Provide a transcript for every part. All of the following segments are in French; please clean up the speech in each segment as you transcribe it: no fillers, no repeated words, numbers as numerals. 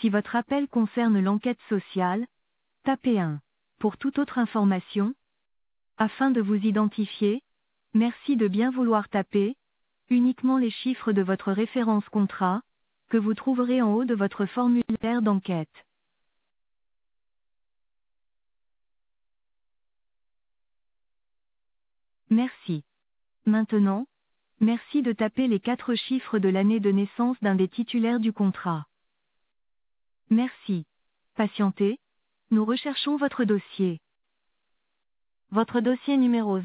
Si votre appel concerne l'enquête sociale, tapez 1. Pour toute autre information, afin de vous identifier, merci de bien vouloir taper uniquement les chiffres de votre référence contrat, que vous trouverez en haut de votre formulaire d'enquête. Merci. Maintenant, merci de taper les 4 chiffres de l'année de naissance d'un des titulaires du contrat. Merci. Patientez, nous recherchons votre dossier. Votre dossier numéro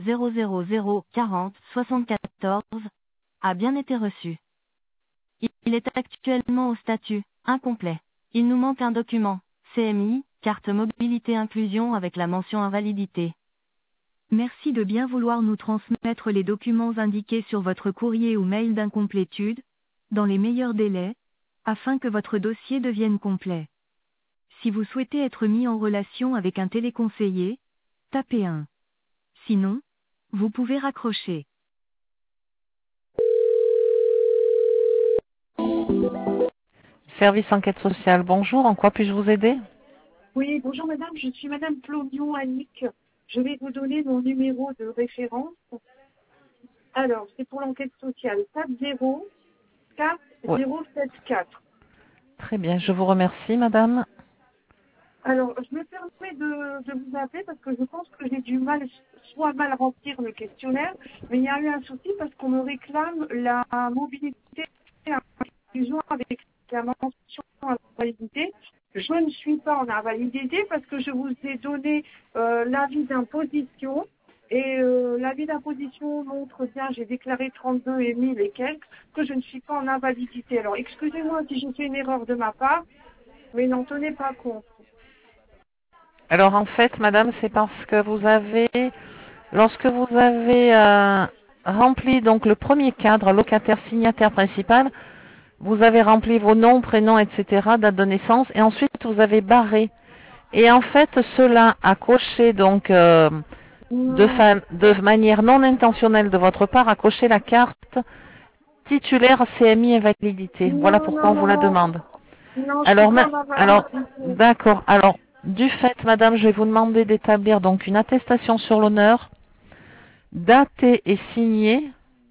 0004074 a bien été reçu. Il est actuellement au statut incomplet. Il nous manque un document, CMI, carte mobilité inclusion avec la mention invalidité. Merci de bien vouloir nous transmettre les documents indiqués sur votre courrier ou mail d'incomplétude, dans les meilleurs délais, afin que votre dossier devienne complet. Si vous souhaitez être mis en relation avec un téléconseiller, tapez 1. Sinon, vous pouvez raccrocher. Service enquête sociale, bonjour, en quoi puis-je vous aider? Oui, bonjour madame, je suis madame Plombion Annick. Je vais vous donner mon numéro de référence. Alors, c'est pour l'enquête sociale 404074. Très bien, je vous remercie madame. Alors, je me permets de vous appeler parce que je pense que j'ai du mal, soit mal remplir le questionnaire, mais il y a eu un souci parce qu'on me réclame la mobilité et inclusion avec la mention invalidité. Je ne suis pas en invalidité parce que je vous ai donné l'avis d'imposition et l'avis d'imposition montre bien, j'ai déclaré 32 et 1000 et quelques, que je ne suis pas en invalidité. Alors, excusez-moi si j'ai fait une erreur de ma part, mais n'en tenez pas compte. Alors en fait madame, c'est parce que vous avez, lorsque vous avez rempli donc le premier cadre, locataire signataire principal, vous avez rempli vos noms, prénoms, etc., date de naissance, et ensuite vous avez barré. Et en fait, cela a coché donc de manière non intentionnelle de votre part, a coché la carte titulaire CMI invalidité. Voilà pourquoi on vous la demande. Non, je suis Alors, pas en invalidité. d'accord. Alors, du fait, madame, je vais vous demander d'établir donc une attestation sur l'honneur, datée et signée,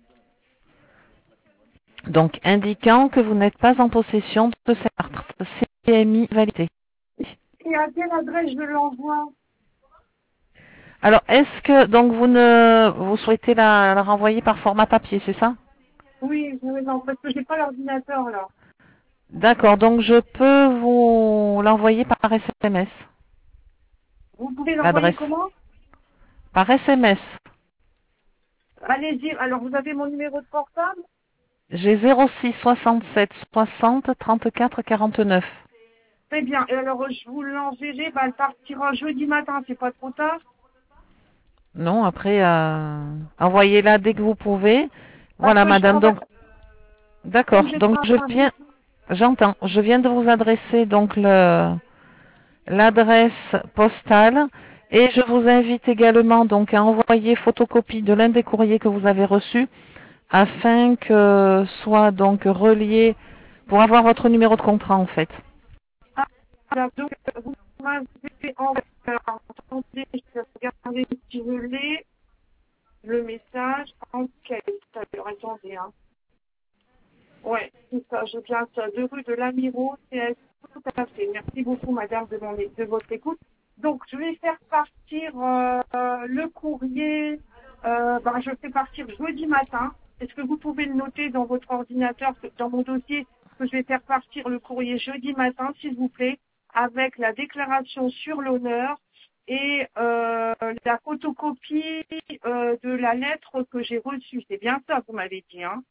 donc indiquant que vous n'êtes pas en possession de cette carte CMI validée. Et à quelle adresse je l'envoie? Alors, est-ce que donc vous souhaitez la renvoyer par format papier, c'est ça? Oui, non, parce que j'ai pas l'ordinateur là. D'accord, donc je peux vous l'envoyer par SMS. Vous pouvez l'envoyer L'adresse. comment? Par SMS. Allez-y, alors vous avez mon numéro de portable? J'ai 06 67 60 34 49. Très bien, et alors je vous l'enverrai, elle partira jeudi matin, c'est pas trop tard? Non, après, envoyez-la dès que vous pouvez. Parce Voilà, que je madame. travaille, Donc, d'accord. comme je Donc, travaille. j'entends. Je viens de vous adresser donc l'adresse postale et je vous invite également donc à envoyer photocopie de l'un des courriers que vous avez reçus afin que soit donc relié pour avoir votre numéro de contrat en fait. Ah, voilà, donc vous m'avez envoyé, alors attendez, je vais regarder si je l'ai, le message, enquête, alors attendez, hein. Ouais, c'est ça, je viens ça, de rue de l'Amiraux, CS, tout à fait. Merci beaucoup, madame, de votre écoute. Donc, je vais faire partir le courrier, je fais partir jeudi matin. Est-ce que vous pouvez le noter dans votre ordinateur, dans mon dossier, que je vais faire partir le courrier jeudi matin, s'il vous plaît, avec la déclaration sur l'honneur et la photocopie de la lettre que j'ai reçue. C'est bien ça, vous m'avez dit, hein?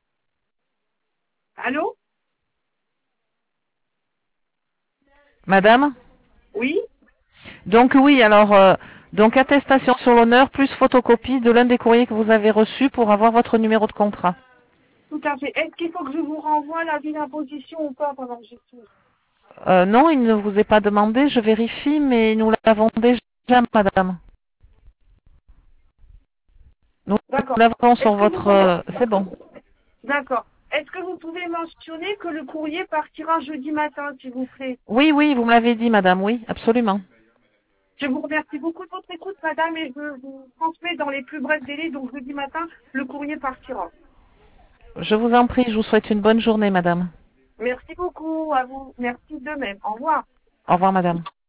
Allô? Madame? Oui? Donc oui, alors donc attestation sur l'honneur plus photocopie de l'un des courriers que vous avez reçus pour avoir votre numéro de contrat. Tout à fait. Est-ce qu'il faut que je vous renvoie l'avis d'imposition ou pas pendant que j'ai tout? Non, il ne vous est pas demandé, je vérifie, mais nous l'avons déjà, madame. Nous D'accord. l'avons Est-ce sur que vous votre... pouvez... c'est bon. D'accord. Est-ce que vous pouvez mentionner que le courrier partira jeudi matin, s'il vous plaît? Oui, oui, vous me l'avez dit, madame, oui, absolument. Je vous remercie beaucoup de votre écoute, madame, et je vous transmets dans les plus brefs délais, donc jeudi matin, le courrier partira. Je vous en prie, je vous souhaite une bonne journée, madame. Merci beaucoup à vous. Merci de même. Au revoir. Au revoir, madame.